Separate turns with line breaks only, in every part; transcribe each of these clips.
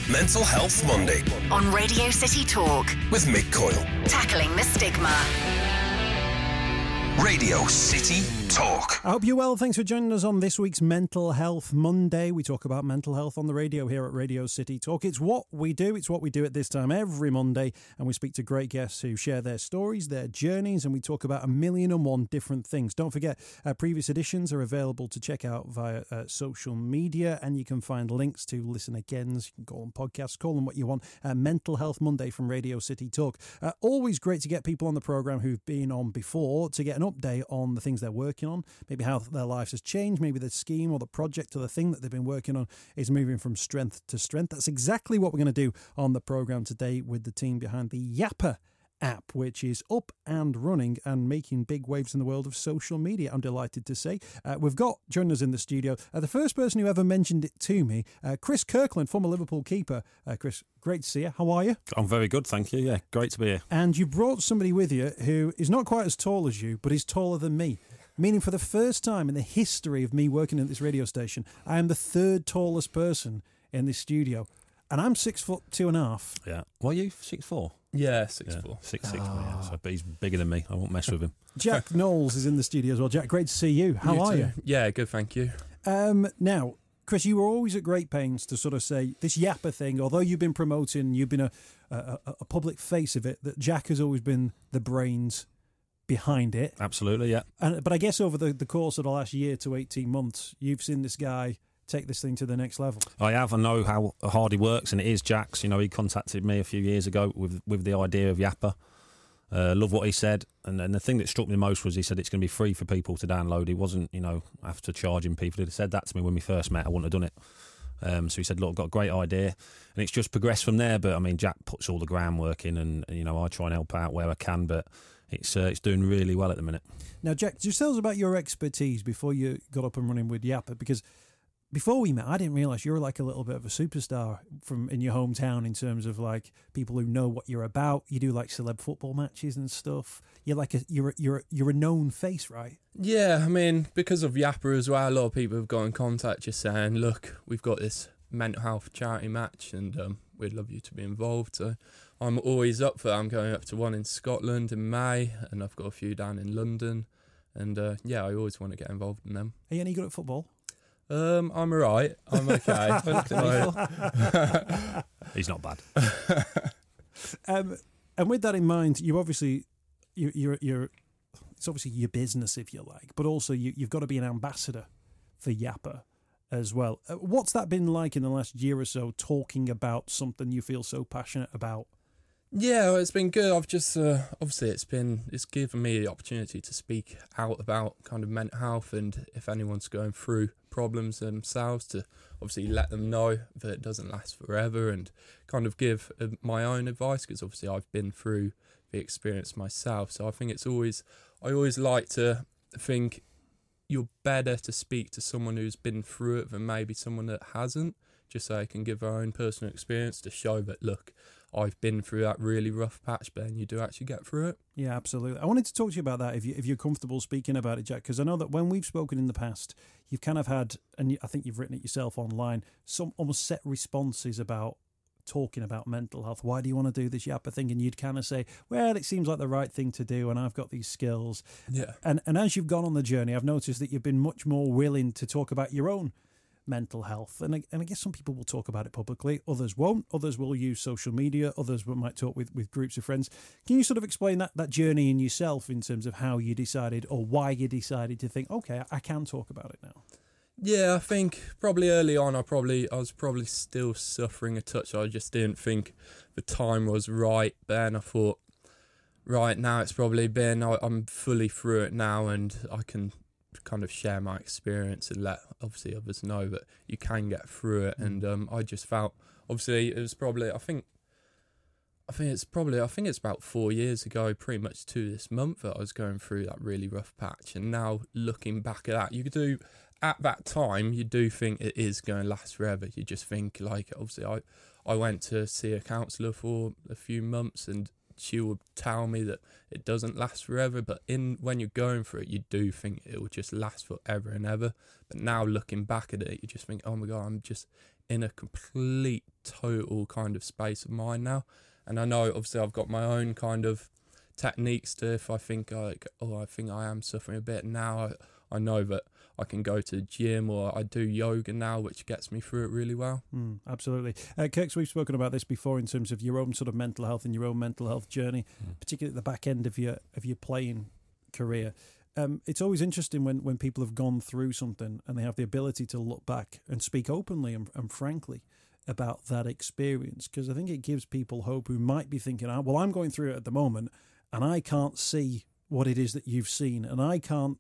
Mental Health Monday
on Radio City Talk
with Mick Coyle.
Tackling the stigma.
Radio City Talk.
I hope you're well. Thanks for joining us on this week's Mental Health Monday. We talk about mental health on the radio here at Radio City Talk. It's what we do. It's what we do at this time every Monday. And we speak to great guests who share their stories, their journeys, and we talk about 1,001 different things. Don't forget, previous editions are available to check out via social media, and you can find links to listen agains. You can go on podcasts, call them what you want. Mental Health Monday from Radio City Talk. Always great to get people on the programme who've been on before to get an update on the things they're working on, maybe how their lives has changed, maybe the scheme or the project or the thing that they've been working on is moving from strength to strength. That's exactly what we're going to do on the programme today with the team behind the Yapper app, which is up and running and making big waves in the world of social media, I'm delighted to say. We've got joining us in the studio the first person who ever mentioned it to me, Chris Kirkland, former Liverpool keeper. Chris, great to see you. How are you?
I'm very good, thank you. Yeah, great to be here.
And you brought somebody with you who is not quite as tall as you, but is taller than me. Meaning for the first time in the history of me working at this radio station, I am the third tallest person in this studio. And I'm 6'2.5".
Yeah. What are you? 6'4"?
Yeah, 6'4".
6'6". Yeah. So he's bigger than me. I won't mess with him.
Jack Knowles is in the studio as well. Jack, great to see you. How are you?
Yeah, good, thank you.
Now, Chris, you were always at great pains to sort of say this Yapper thing, although you've been promoting, you've been a public face of it, that Jack has always been the brains behind it.
Absolutely, yeah.
But I guess over the course of the last year to 18 months, you've seen this guy take this thing to the next level.
I have. I know how hard he works, and it is Jack's. You know, he contacted me a few years ago with the idea of Yapper. Love what he said, and the thing that struck me the most was he said it's going to be free for people to download. He wasn't, after charging people. He'd said that to me when we first met. I wouldn't have done it. So he said, look, I've got a great idea, and it's just progressed from there. But I mean, Jack puts all the groundwork in, and I try and help out where I can, but it's doing really well at the minute. Now,
Jack, just tell us about your expertise before you got up and running with Yapper, because before we met, I didn't realise you were like a little bit of a superstar in your hometown in terms of like people who know what you're about. You do like celeb football matches and stuff. You're like you're a known face, right?
Yeah, I mean, because of Yapper as well, a lot of people have got in contact just saying, look, we've got this mental health charity match and we'd love you to be involved. So I'm always up for that. I'm going up to one in Scotland in May, and I've got a few down in London. And I always want to get involved in them.
Are you any good at football?
I'm alright. I'm okay.
He's not bad.
And with that in mind, you obviously you're it's obviously your business, if you like, but also you've got to be an ambassador for Yapper as well. What's that been like in the last year or so, talking about something you feel so passionate about?
Yeah, well, it's been good. I've just obviously it's given me the opportunity to speak out about kind of mental health, and if anyone's going through problems themselves, to obviously let them know that it doesn't last forever, and kind of give my own advice, because obviously I've been through the experience myself. So I think I always like to think you're better to speak to someone who's been through it than maybe someone that hasn't, just so they can give their own personal experience to show that, look, I've been through that really rough patch, but then you do actually get through it.
Yeah, absolutely. I wanted to talk to you about that, if you're comfortable speaking about it, Jack, because I know that when we've spoken in the past, you've kind of had, and I think you've written it yourself online, some almost set responses about talking about mental health. Why do you want to do this Yapper thing? And you'd kind of say, well, it seems like the right thing to do, and I've got these skills.
Yeah.
And as you've gone on the journey, I've noticed that you've been much more willing to talk about your own mental health, and I guess some people will talk about it publicly, others won't, others will use social media, others might talk with groups of friends. Can you sort of explain that journey in yourself in terms of how you decided, or why you decided to think, okay, I can talk about it now?
Yeah, I think probably early on I was probably still suffering a touch. I just didn't think the time was right, but then I thought, right, now it's probably been, I'm fully through it now, and I can kind of share my experience and let obviously others know that you can get through it. And I just felt, obviously it was probably, I think it's about 4 years ago, pretty much to this month, that I was going through that really rough patch. And now looking back at that, at that time you do think it is going to last forever. You just think, like, obviously I went to see a counsellor for a few months, and she would tell me that it doesn't last forever, but when you're going through it, you do think it will just last forever and ever. But now looking back at it, you just think, oh my God, I'm just in a complete, total kind of space of mind now. And I know, obviously, I've got my own kind of techniques to, if I think I think I am suffering a bit now, I know that I can go to the gym, or I do yoga now, which gets me through it really well.
Absolutely. Kirks, we've spoken about this before in terms of your own sort of mental health and your own mental health journey, particularly at the back end of your playing career. It's always interesting when people have gone through something and they have the ability to look back and speak openly and frankly about that experience, because I think it gives people hope who might be thinking, well, I'm going through it at the moment and I can't see what it is that you've seen, and I can't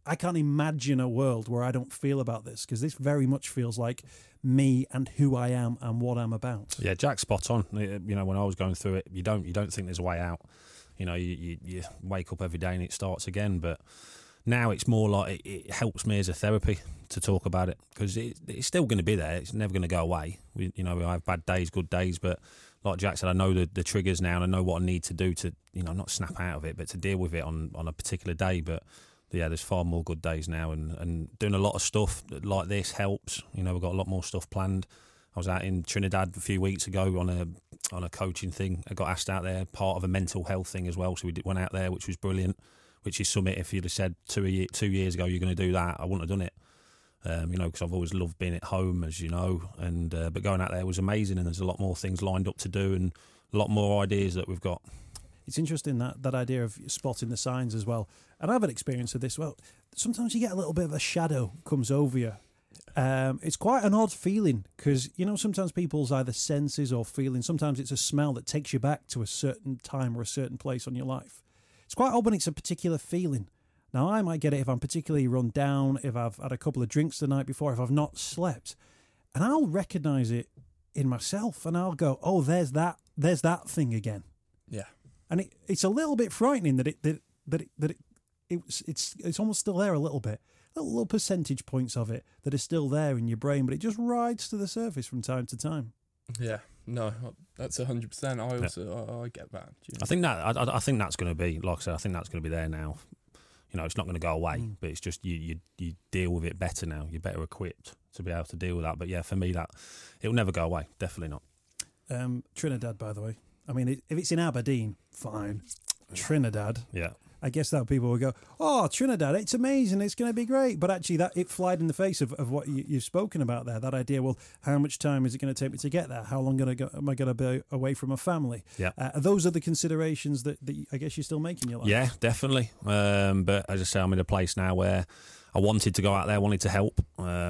imagine a world where I don't feel about this, because this very much feels like me and who I am and what I'm about.
Yeah, Jack's spot on. You know, when I was going through it, you don't think there's a way out. You know, you wake up every day and it starts again. But now it's more like it helps me as a therapy to talk about it, because it's still going to be there. It's never going to go away. I have bad days, good days, but like Jack said, I know the triggers now, and I know what I need to do to, not snap out of it, but to deal with it on a particular day. But yeah, there's far more good days now, and doing a lot of stuff like this helps. We've got a lot more stuff planned. I was out in Trinidad a few weeks ago on a coaching thing. I got asked out there, part of a mental health thing as well. So we went out there, which was brilliant, which is something, if you'd have said 2 years ago you're going to do that, I wouldn't have done it. Because I've always loved being at home, as you know, and but going out there was amazing, and there's a lot more things lined up to do and a lot more ideas that we've got.
It's interesting that idea of spotting the signs as well. And I've had experience of this. Well, sometimes you get a little bit of a shadow comes over you. It's quite an odd feeling, because, sometimes people's either senses or feelings, sometimes it's a smell that takes you back to a certain time or a certain place on your life. It's quite odd when it's a particular feeling. Now, I might get it if I'm particularly run down, if I've had a couple of drinks the night before, if I've not slept. And I'll recognise it in myself, and I'll go, oh, there's that thing again.
Yeah.
And it's a little bit frightening that it's almost still there a little bit. Little percentage points of it that are still there in your brain, but it just rides to the surface from time to time.
Yeah, no, that's 100%. I get that.
I think that's going to be, like I said, I think that's going to be there now. It's not going to go away, but it's just you deal with it better now. You're better equipped to be able to deal with that. But yeah, for me, it'll never go away. Definitely not.
Trinidad, by the way. I mean, if it's in Aberdeen, fine. Trinidad.
Yeah.
I guess that people will go, oh, Trinidad, it's amazing, it's going to be great. But actually, it flied in the face of what you've spoken about there, that idea, well, how much time is it going to take me to get there? How long am I going to be away from a family?
Yeah.
Those are the considerations that I guess you're still making in your life.
Yeah, definitely. But as I say, I'm in a place now where I wanted to go out there, wanted to help,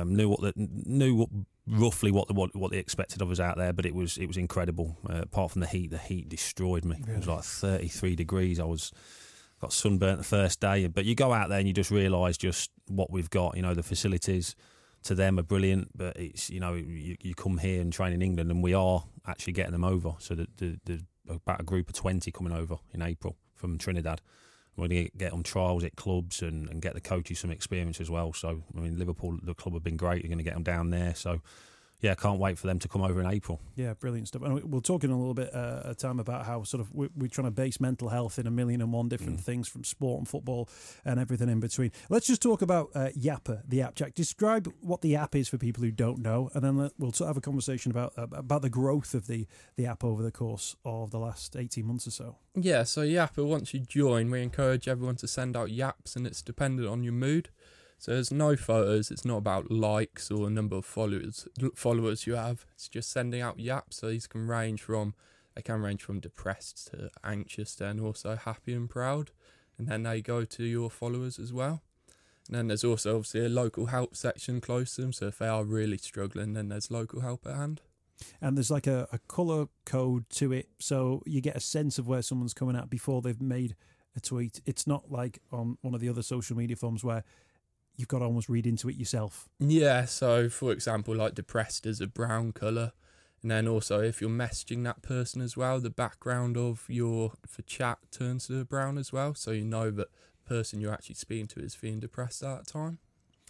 knew roughly what they expected of us out there, but it was incredible. Apart from the heat destroyed me. Really? It was like 33 degrees. Got sunburnt the first day, but you go out there and you just realise just what we've got. The facilities to them are brilliant, but it's you come here and train in England, and we are actually getting them over. So there's about a group of 20 coming over in April from Trinidad. We're going to get them trials at clubs and get the coaches some experience as well. So I mean, Liverpool, the club have been great. You're going to get them down there. So yeah, can't wait for them to come over in April. Yeah,
brilliant stuff. And we'll talk in a little bit at time about how sort of we're trying to base mental health in 1,000,001 different things, from sport and football and everything in between. Let's just talk about Yapper, the app. Jack, describe what the app is for people who don't know, and then we'll have a conversation about the growth of the app over the course of the last 18 months or so.
Yeah, so Yapper, once you join, we encourage everyone to send out yaps, and it's dependent on your mood. So there's no photos, it's not about likes or a number of followers you have. It's just sending out yaps. So these can range from depressed to anxious, then also happy and proud. And then they go to your followers as well. And then there's also obviously a local help section close to them. So if they are really struggling, then there's local help at hand.
And there's like a colour code to it, so you get a sense of where someone's coming at before they've made a tweet. It's not like on one of the other social media forms where you've got to almost read into it yourself.
Yeah, so for example, like depressed is a brown colour. And then also if you're messaging that person as well, the background of for chat turns to brown as well. So you know that the person you're actually speaking to is feeling depressed at that time.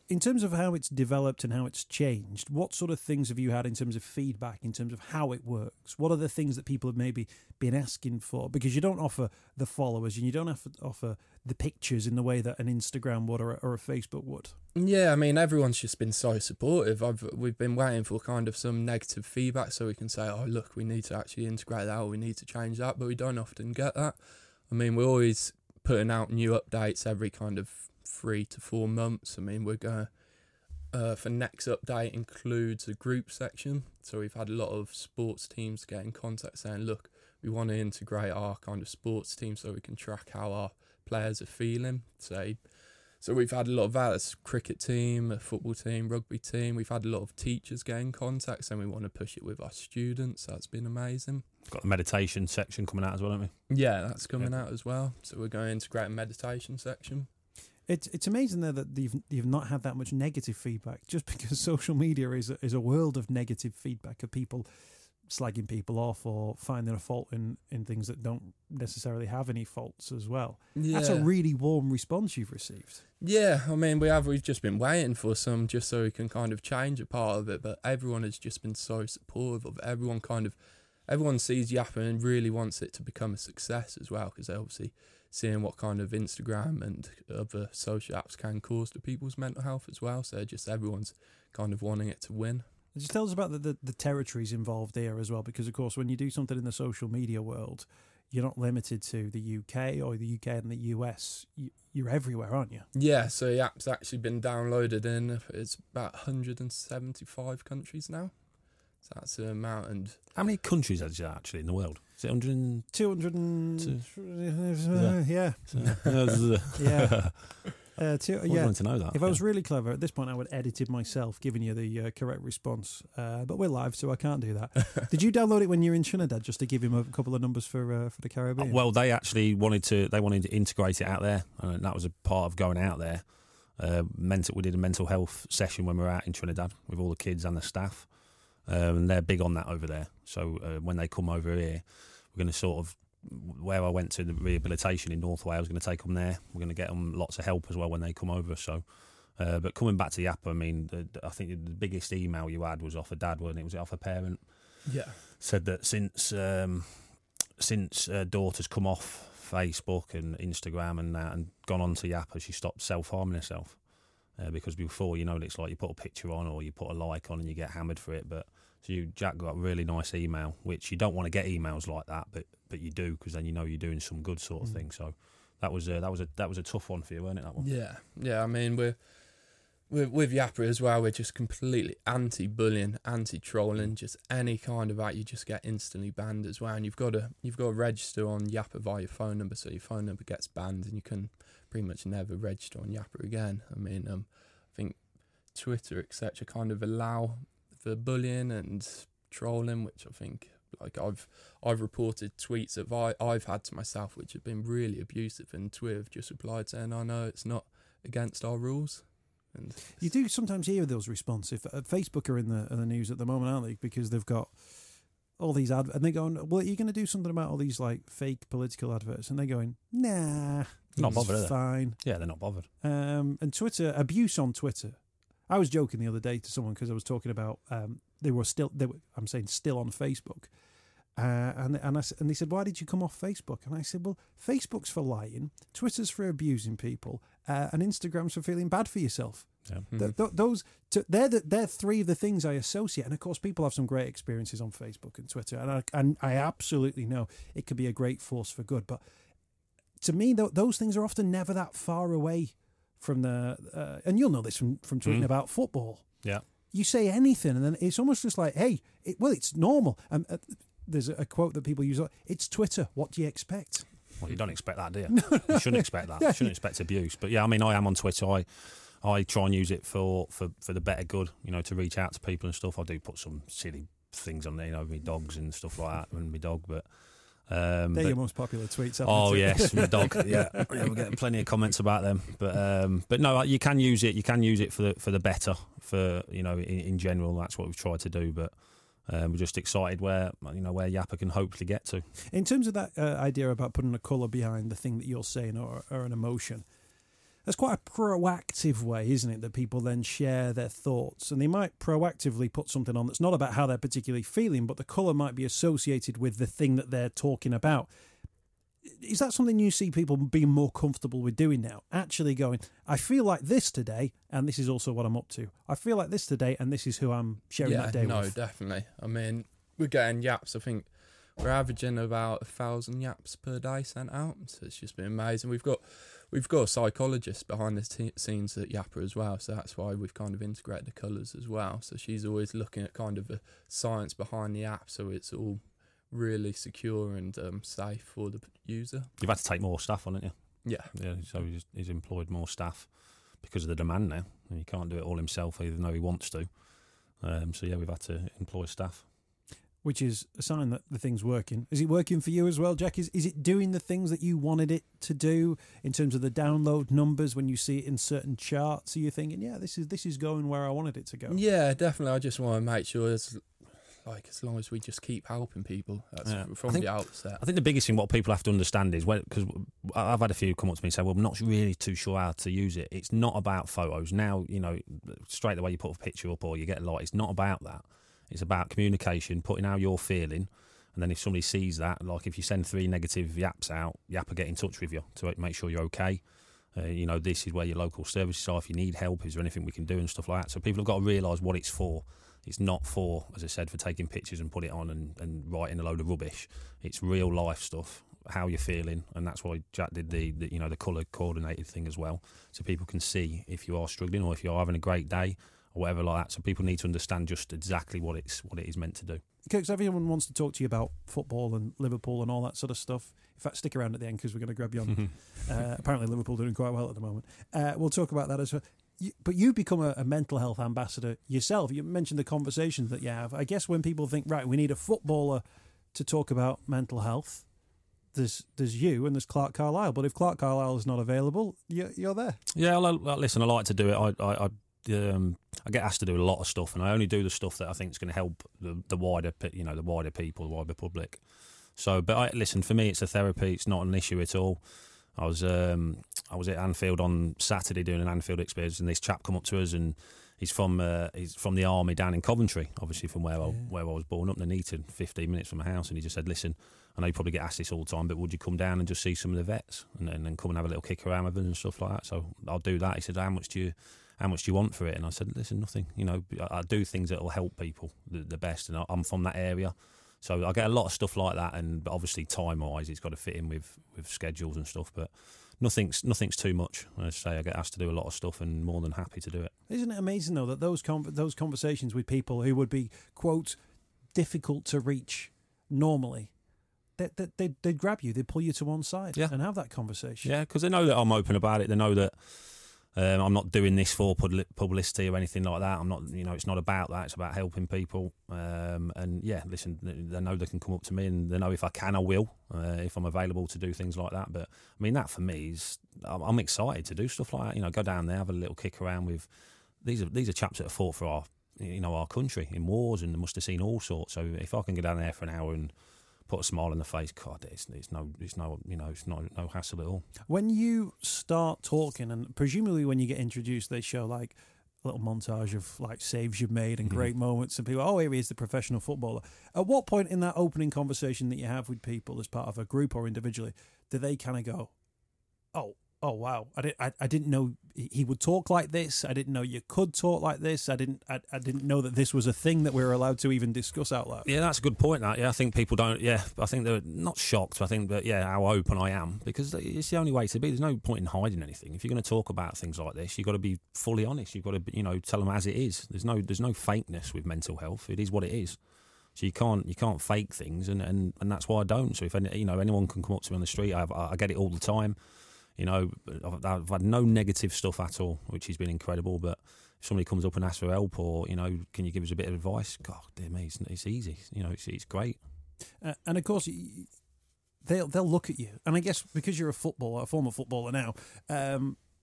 In terms of how it's developed and how it's changed, what sort of things have you had in terms of feedback, in terms of how it works? What are the things that people have maybe been asking for? Because you don't offer the followers and you don't have to offer the pictures in the way that an Instagram would or a Facebook would.
Yeah, I mean, everyone's just been so supportive. We've been waiting for kind of some negative feedback so we can say, oh, look, we need to actually integrate that or we need to change that, but we don't often get that. I mean, we're always putting out new updates every kind of 3 to 4 months. I mean, we're going for next update includes a group section. So we've had a lot of sports teams get in contact saying, look, we want to integrate our kind of sports team so we can track how our players are feeling. So we've had a lot of that. It's a cricket team, a football team, rugby team. We've had a lot of teachers get in contact saying we want to push it with our students. That's been amazing.
Got the meditation section coming out as well, haven't we?
Yeah, that's coming out as well. So we're going to integrate a meditation section.
It's amazing there that you've not had that much negative feedback, just because social media is a world of negative feedback, of people slagging people off or finding a fault in things that don't necessarily have any faults as well.
Yeah.
That's a really warm response you've received.
Yeah, I mean, we've just been waiting for some just so we can kind of change a part of it, but everyone has just been so supportive of it. Everyone sees Yappa and really wants it to become a success as well, because they're obviously seeing what kind of Instagram and other social apps can cause to people's mental health as well. So just everyone's kind of wanting it to win.
Just tell us about the territories involved here as well, because of course when you do something in the social media world, you're not limited to the UK or the UK and the US. You're everywhere, aren't you?
Yeah, so the app's actually been downloaded in, it's about 175 countries now. So that's the amount. And
how many countries is there actually in the world? Is it 100?
200 yeah.
Yeah.
I
wanted to know that.
If I was really clever at this point, I would edit it myself, giving you the correct response. But we're live, so I can't do that. Did you download it when you were in Trinidad, just to give him a couple of numbers for the Caribbean?
Well, they actually wanted to integrate it out there, and that was a part of going out there. We did a mental health session when we were out in Trinidad with all the kids and the staff, and they're big on that over there. So when they come over here, we're going to sort of, where I went to the rehabilitation in North Wales, going to take them there. We're going to get them lots of help as well when they come over. So, but coming back to Yappa, I mean, I think the biggest email you had was off a dad, wasn't it? Was it off a parent?
Yeah.
Said that since daughter's come off Facebook and Instagram and that and gone on to Yappa, she stopped self-harming herself. Because before, it's like you put a picture on or you put a like on and you get hammered for it. But so Jack got a really nice email, which you don't want to get emails like that, but you do, because then you're doing some good sort of thing. So that was a tough one for you, wasn't it? That one.
Yeah. I mean, we're with Yappa as well. We're just completely anti-bullying, anti-trolling. Just any kind of that, you just get instantly banned as well. And you've got to register on Yappa via your phone number, so your phone number gets banned, and you can pretty much never register on Yappa again. I mean, I think Twitter, etc., kind of allow for bullying and trolling, which I think, like, I've reported tweets that I've had to myself which have been really abusive, and Twitter have just replied saying, "I know it's not against our rules." And
you do sometimes hear those responses. Facebook are in the news at the moment, aren't they? Because they've got all these and they're going, "Well, are you going to do something about all these like fake political adverts?" And they're going, "Nah,
not bothered, are they?
Fine."
Yeah, they're not bothered.
And Twitter, abuse on Twitter. I was joking the other day to someone because I was talking about they were still on Facebook, and they said, "Why did you come off Facebook?" And I said, "Well, Facebook's for lying, Twitter's for abusing people, and Instagram's for feeling bad for yourself."
Yeah.
They're three of the things I associate, and of course, people have some great experiences on Facebook and Twitter, and I absolutely know it could be a great force for good. But to me, those things are often never that far away from the, and you'll know this from tweeting about football.
Yeah,
you say anything, and then it's almost just like, hey, it's normal. There's a quote that people use: "It's Twitter. What do you expect?"
Well, you don't expect that, do you? You shouldn't expect that. You shouldn't expect abuse. But yeah, I mean, I am on Twitter. I try and use it for the better good, to reach out to people and stuff. I do put some silly things on there, my dogs and stuff like that, and my dog, but.
They're your most popular tweets.
Oh yes, my dog. Yeah, we're getting plenty of comments about them. But no, you can use it. You can use it for the better. For in general, that's what we've tried to do. But we're just excited where Yappa can hopefully get to. In
terms of that idea about putting a colour behind the thing that you're saying or an emotion, That's quite a proactive way, isn't it, that people then share their thoughts, and they might proactively put something on that's not about how they're particularly feeling, but the colour might be associated with the thing that they're talking about. Is that something you see people being more comfortable with doing now? Actually going, I feel like this today, and this is also what I'm up to. I feel like this today, and this is who I'm sharing that day with.
No, definitely. I mean, we're getting yaps. I think we're averaging about 1,000 yaps per day sent out, so it's just been amazing. We've got a psychologist behind the scenes at Yappa as well, so that's why we've kind of integrated the colours as well. So she's always looking at kind of the science behind the app, so it's all really secure and safe for the user.
You've had to take more staff on, haven't you?
Yeah.
So he's employed more staff because of the demand now. And he can't do it all himself, even though he wants to. So we've had to employ staff.
Which is a sign that the thing's working. Is it working for you as well, Jack? Is it doing the things that you wanted it to do in terms of the download numbers when you see it in certain charts? Are you thinking, yeah, this is going where I wanted it to go?
Yeah, definitely. I just want to make sure as long as we just keep helping people, that's from the outset.
I think the biggest thing what people have to understand is, because I've had a few come up to me and say, well, I'm not really too sure how to use it. It's not about photos. Now, straight away you put a picture up or you get a like, it's not about that. It's about communication, putting how you're feeling, and then if somebody sees that, like if you send 3 negative yaps out, Yap will get in touch with you to make sure you're okay. This is where your local services are. If you need help, is there anything we can do and stuff like that? So people have got to realise what it's for. It's not for, as I said, for taking pictures and put it on and writing a load of rubbish. It's real life stuff, how you're feeling, and that's why Jack did the colour coordinated thing as well, so people can see if you are struggling or if you are having a great day or whatever like that. So people need to understand just exactly what it is meant to do.
Because everyone wants to talk to you about football and Liverpool and all that sort of stuff. In fact, stick around at the end because we're going to grab you on. Apparently Liverpool doing quite well at the moment. We'll talk about that as well. But you've become a mental health ambassador yourself. You mentioned the conversations that you have. I guess when people think, right, we need a footballer to talk about mental health, there's you and there's Clark Carlisle. But if Clark Carlisle is not available, you're there. Yeah,
listen, I like to do it. I get asked to do a lot of stuff, and I only do the stuff that I think is going to help the wider people, the wider public. So, but listen, for me, it's a therapy. It's not an issue at all. I was at Anfield on Saturday doing an Anfield experience, and this chap come up to us, and he's from the army down in Coventry, obviously from where I was born, up in Nuneaton, 15 minutes from my house. And he just said, "Listen, I know you probably get asked this all the time, but would you come down and just see some of the vets and then come and have a little kick around with them and stuff like that?" So I'll do that. He said, "How much do you want for it?" And I said, "Listen, nothing. I do things that will help people the best, and I'm from that area." So I get a lot of stuff like that, and obviously time-wise, it's got to fit in with schedules and stuff. But nothing's too much. I say I get asked to do a lot of stuff, and more than happy to do it.
Isn't it amazing though that those conversations with people who would be, quote, difficult to reach normally, they'd grab you, they'd pull you to one side and have that conversation.
Yeah, because they know that I'm open about it. They know that I'm not doing this for publicity or anything like that. I'm not, it's not about that. It's about helping people. And yeah, listen, they know they can come up to me, and they know if I can, I will, if I'm available to do things like that. But I mean, that for me is, I'm excited to do stuff like that. Go down there, have a little kick around with. These are chaps that have fought for our country in wars, and they must have seen all sorts. So if I can go down there for an hour and put a smile on the face, God, it's no hassle at all. When
you start talking, and presumably when you get introduced, they show like a little montage of like saves you've made and great moments, and people, here he is, the professional footballer. At what point in that opening conversation that you have with people as part of a group or individually, do they kind of go, oh wow, I didn't know he would talk like this. I didn't know you could talk like this. I didn't know that this was a thing that we were allowed to even discuss out loud.
Yeah, that's a good point. That I think people don't. Yeah, I think they're not shocked. I think that how open I am, because it's the only way to be. There's no point in hiding anything. If you're going to talk about things like this, you've got to be fully honest. You've got to tell them as it is. There's no fakeness with mental health. It is what it is. So you can't fake things, and that's why I don't. So if anyone can come up to me on the street, I get it all the time. I've had no negative stuff at all, which has been incredible. But if somebody comes up and asks for help, or can you give us a bit of advice? God, dear me, it's easy. It's great.
And of course, they'll look at you, and I guess because you're a former footballer now,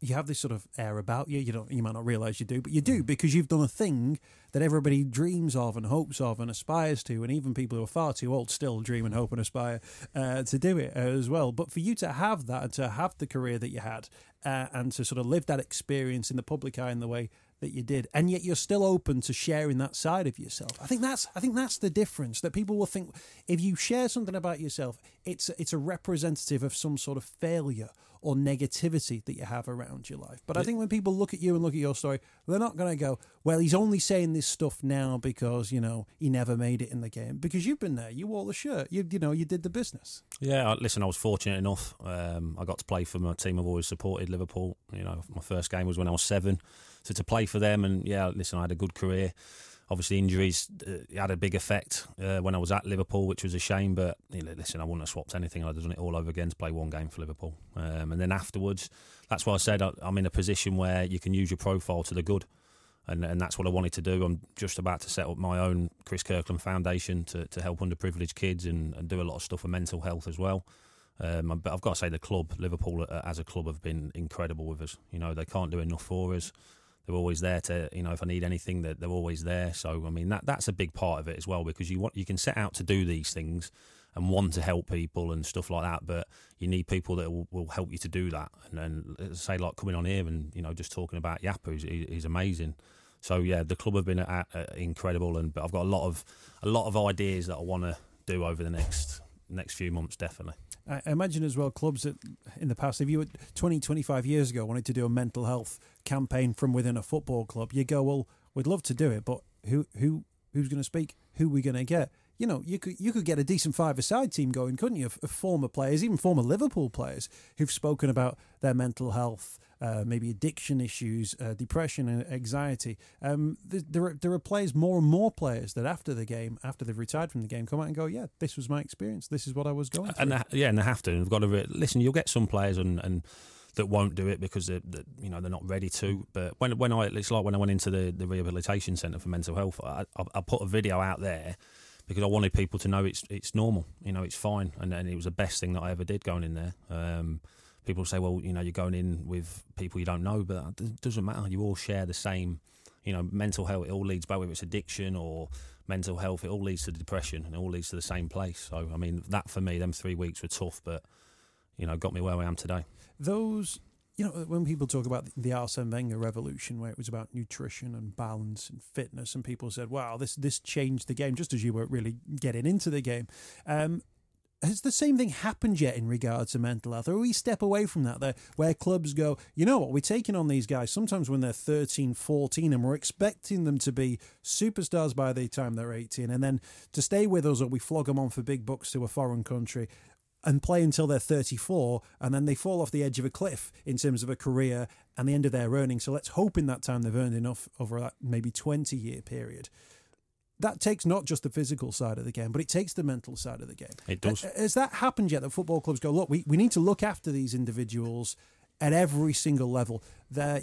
you have this sort of air about you. You might not realise you do, but you do, because you've done a thing that everybody dreams of and hopes of and aspires to, and even people who are far too old still dream and hope and aspire to do it as well. But for you to have that and to have the career that you had and to sort of live that experience in the public eye in the way that you did, and yet you're still open to sharing that side of yourself. I think that's the difference, that people will think if you share something about yourself, it's a representative of some sort of failure or negativity that you have around your life. But I think when people look at you and look at your story, they're not going to go, well, he's only saying this stuff now because, he never made it in the game. Because you've been there, you wore the shirt, you did the business.
Yeah, listen, I was fortunate enough. I got to play for my team I've always supported, Liverpool. My first game was when I was 7. So to play for them, and I had a good career. Obviously, injuries had a big effect when I was at Liverpool, which was a shame. But listen, I wouldn't have swapped anything. I'd have done it all over again to play one game for Liverpool. And then afterwards, that's why I said I'm in a position where you can use your profile to the good. And that's what I wanted to do. I'm just about to set up my own Chris Kirkland Foundation to help underprivileged kids and do a lot of stuff for mental health as well. But I've got to say the club, Liverpool as a club, have been incredible with us. They can't do enough for us. They're always there to, if I need anything, they're always there. So, I mean, that's a big part of it as well, because you can set out to do these things and want to help people and stuff like that, but you need people that will help you to do that. And say, like coming on here and, just talking about Yappa, he's amazing. So, yeah, the club have been incredible, but I've got a lot of ideas that I want to do over the next few months, definitely.
I imagine as well, clubs that in the past, if you were 20, 25 years ago wanted to do a mental health campaign from within a football club, you go, well, we'd love to do it, but who's going to speak? Who are we going to get? You could get a decent 5-a-side team going, couldn't you? Of former players, even former Liverpool players who've spoken about their mental health, maybe addiction issues, depression and anxiety. There are players, more and more players, that after the game, after they've retired from the game, come out and go, yeah, this was my experience. This is what I was going through.
And they have to. They've got to listen. You'll get some players and that won't do it because they're not ready to. But it's like when I went into the rehabilitation centre for mental health, I put a video out there because I wanted people to know it's normal, it's fine, and it was the best thing that I ever did going in there. People say, well, you're going in with people you don't know, but it doesn't matter. You all share the same, mental health. It all leads back, whether it's addiction or mental health, it all leads to depression, and it all leads to the same place. So, I mean, that for me, them 3 weeks were tough, but, got me where I am today.
Those, when people talk about the Arsene Wenger revolution, where it was about nutrition and balance and fitness, and people said, wow, this changed the game, just as you weren't really getting into the game. Has the same thing happened yet in regards to mental health? Or we step away from that, where clubs go, you know what, we're taking on these guys sometimes when they're 13, 14, and we're expecting them to be superstars by the time they're 18, and then to stay with us, or we flog them on for big bucks to a foreign country and play until they're 34, and then they fall off the edge of a cliff in terms of a career and the end of their earnings. So let's hope in that time they've earned enough over that maybe 20-year period. That takes not just the physical side of the game, but it takes the mental side of the game.
It does.
Has that happened yet, that football clubs go, look, we need to look after these individuals at every single level? Their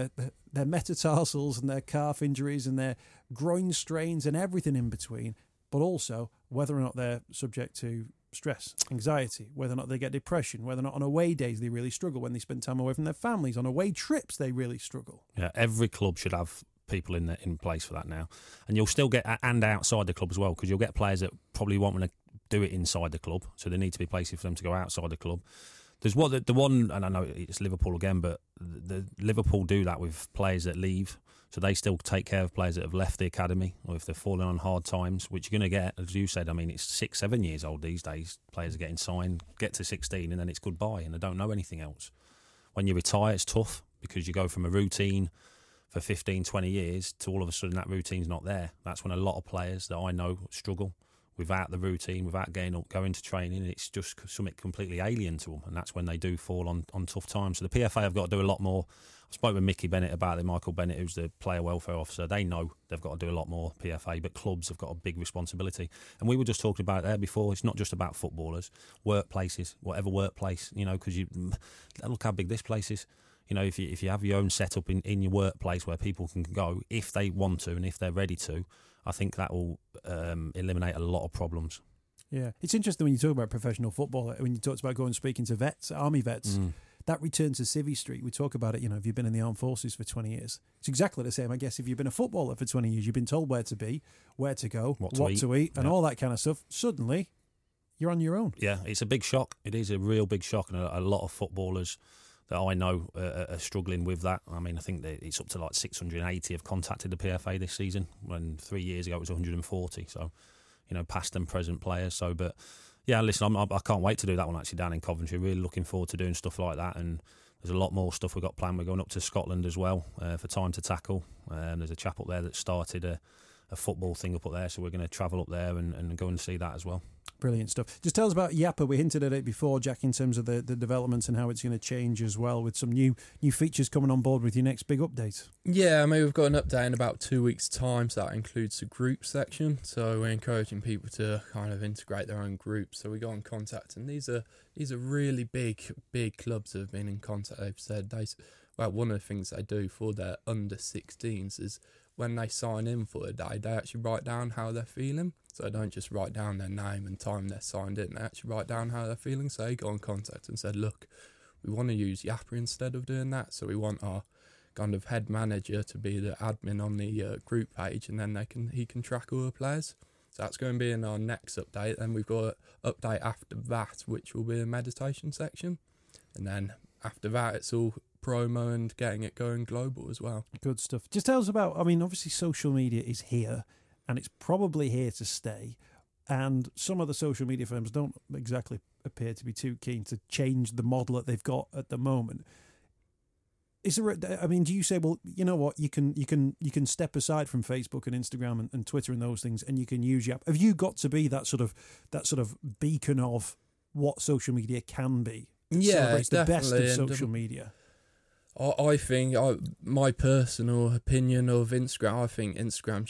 metatarsals and their calf injuries and their groin strains and everything in between, but also whether or not they're subject to stress, anxiety, whether or not they get depression, whether or not on away days they really struggle, when they spend time away from their families, on away trips they really struggle.
Yeah, every club should have people in place for that now, and you'll still get, and outside the club as well, because you'll get players that probably won't want to do it inside the club, so there need to be places for them to go outside the club. There's the one, and I know it's Liverpool again, but the Liverpool do that with players that leave. So they still take care of players that have left the academy, or if they're falling on hard times, which you're going to get, as you said. I mean, it's 6-7 years old these days. Players are getting signed, get to 16, and then it's goodbye, and they don't know anything else. When you retire, it's tough, because you go from a routine for 15, 20 years to all of a sudden that routine's not there. That's when a lot of players that I know struggle without the routine, without going to training. It's just something completely alien to them, and that's when they do fall on tough times. So the PFA have got to do a lot more. I spoke with Mickey Bennett about it, Michael Bennett, who's the player welfare officer. They know they've got to do a lot more, PFA, but clubs have got a big responsibility. And we were just talking about it there before. It's not just about footballers, workplaces, whatever workplace, because you look how big this place is. If you have your own setup in your workplace where people can go if they want to and if they're ready to, I think that will eliminate a lot of problems. Yeah,
it's interesting when you talk about professional football, when you talked about going and speaking to vets, army vets. that return to Civvy Street, we talk about it, if you've been in the armed forces for 20 years, it's exactly the same. I guess if you've been a footballer for 20 years, you've been told where to be, where to go, what to eat, and all that kind of stuff. Suddenly, you're on your own.
Yeah, it's a big shock. It is a real big shock, and a lot of footballers that I know are struggling with that. I mean, I think that it's up to like 680 have contacted the PFA this season, when 3 years ago it was 140. So, past and present players. So, but yeah, listen, I can't wait to do that one actually down in Coventry. Really looking forward to doing stuff like that, and there's a lot more stuff we've got planned. We're going up to Scotland as well for Time to Tackle. There's a chap up there that started a football thing up there, so we're going to travel up there and go and see that as well.
Brilliant stuff. Just tell us about Yappa. We hinted at it before, Jack, in terms of the developments and how it's going to change as well, with some new features coming on board with your next big update.
Yeah, I mean, we've got an update in about 2 weeks' time, so that includes the group section. So we're encouraging people to kind of integrate their own groups. So we go in contact, and these are really big clubs that have been in contact. They've said one of the things they do for their under 16s is when they sign in for a day, they actually write down how they're feeling. So they don't just write down their name and time they're signed in. They actually write down how they're feeling. So they go in contact and said, look, we want to use Yappa instead of doing that. So we want our kind of head manager to be the admin on the group page, and then he can track all the players. So that's going to be in our next update. Then we've got an update after that, which will be a meditation section. And then after that, it's all promo and getting it going global as well.
Good stuff. Just tell us about, obviously social media is here, and it's probably here to stay. And some of the social media firms don't exactly appear to be too keen to change the model that they've got at the moment. Is there? Do you say, well, you know what, you can step aside from Facebook and Instagram and Twitter and those things, and you can use Yappa? Have you got to be that sort of beacon of what social media can be?
Yeah,
it's the best of social media.
I think my personal opinion of Instagram. I think Instagram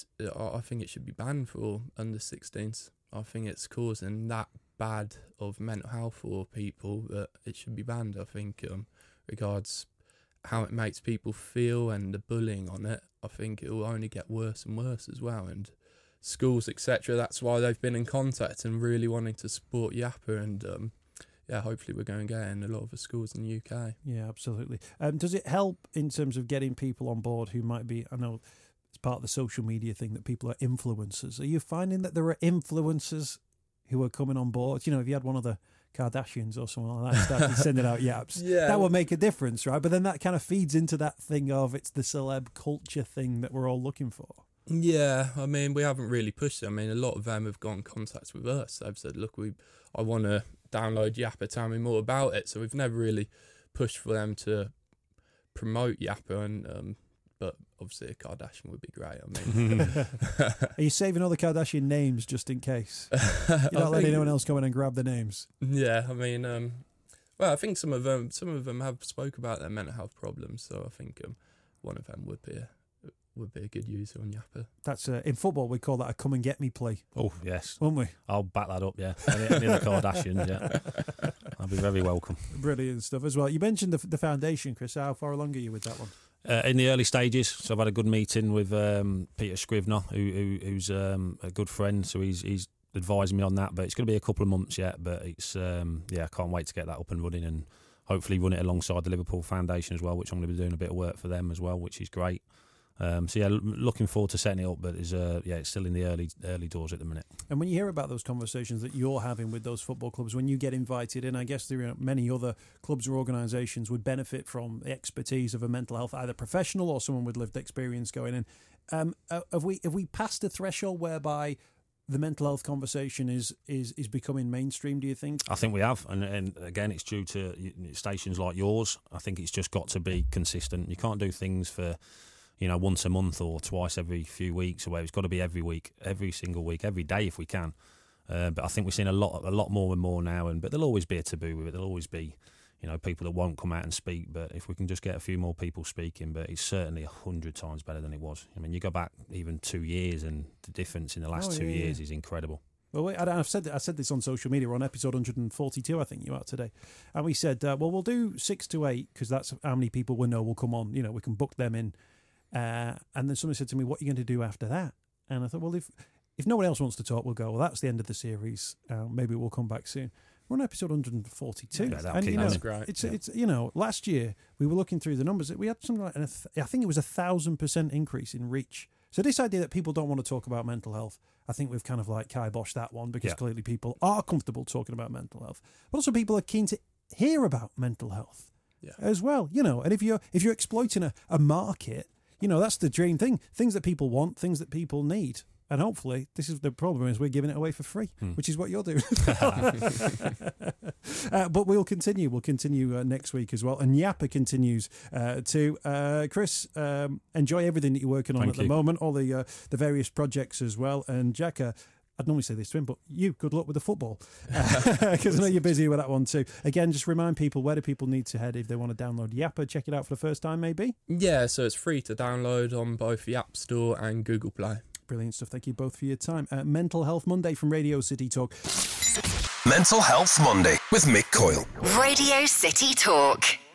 it should be banned for under 16s. I think it's causing that bad of mental health for people that it should be banned. I think regards how it makes people feel and the bullying on it, I think it will only get worse and worse as well. And schools, etc. That's why they've been in contact and really wanting to support Yappa, and hopefully we're going to get in a lot of the schools in the UK. Yeah,
absolutely. Does it help in terms of getting people on board who might be, I know it's part of the social media thing that people are influencers. Are you finding that there are influencers who are coming on board? If you had one of the Kardashians or someone like that started sending out yaps, that would make a difference, right? But then that kind of feeds into that thing of it's the celeb culture thing that we're all looking for.
Yeah, I mean, we haven't really pushed it. I mean, a lot of them have got in contact with us. They've said, look, I want to download Yappa, tell me more about it. So we've never really pushed for them to promote Yappa, and but obviously a Kardashian would be great. I mean,
are you saving all the Kardashian names just in case? You're not letting anyone else come in and grab the names?
Yeah, I mean, I think some of them have spoke about their mental health problems. So I think one of them would be a good user on Yappa.
That's in football we call that a come and get me play.
Oh yes,
won't we?
I'll back that up. Yeah, any of the Kardashians. Yeah, I'll be very welcome.
Brilliant stuff as well. You mentioned the foundation, Chris. How far along are you with that one?
In the early stages, so I've had a good meeting with Peter Scrivener, who's a good friend. So he's advising me on that, but it's going to be a couple of months yet. But it's I can't wait to get that up and running, and hopefully run it alongside the Liverpool Foundation as well, which I'm going to be doing a bit of work for them as well, which is great. Looking forward to setting it up, but it's still in the early doors at the minute.
And when you hear about those conversations that you're having with those football clubs, when you get invited in, I guess there are many other clubs or organisations would benefit from the expertise of a mental health, either professional or someone with lived experience going in. Have we passed a threshold whereby the mental health conversation is becoming mainstream, do you think?
I think we have, and again, it's due to stations like yours. I think it's just got to be consistent. You can't do things for once a month or twice every few weeks, or where it's got to be every week, every single week, every day if we can. But I think we're seeing a lot more and more now, but there'll always be a taboo with it. There'll always be, people that won't come out and speak. But if we can just get a few more people speaking, but it's certainly 100 times better than it was. I mean, you go back even 2 years, and the difference in the last 2 years is incredible.
Well, I said this on social media. We're on episode 142, I think you are today, and we said, we'll do 6 to 8 because that's how many people we know will come on. We can book them in. And then somebody said to me, what are you going to do after that? And I thought, well, if no one else wants to talk, we'll go, well, that's the end of the series. Maybe we'll come back soon. We're on episode 142.
Yeah, that'll
and,
keep
you know,
That's great.
it's last year we were looking through the numbers. We had something like, I think it was 1,000% increase in reach. So this idea that people don't want to talk about mental health, I think we've kind of like kiboshed that one because clearly people are comfortable talking about mental health. But also people are keen to hear about mental health as well, And if you're exploiting a market, that's the dream thing. Things that people want, things that people need. And hopefully, this is the problem, is we're giving it away for free, which is what you're doing. But we'll continue. We'll continue next week as well. And Yappa continues too. Chris, enjoy everything that you're working on the moment, all the various projects as well. And Jack, I'd normally say this to him, but good luck with the football. Because I know you're busy with that one too. Again, just remind people, where do people need to head if they want to download Yappa, check it out for the first time maybe?
Yeah, so it's free to download on both the App Store and Google Play.
Brilliant stuff. Thank you both for your time. Mental Health Monday from Radio City Talk.
Mental Health Monday with Mick Coyle.
Radio City Talk.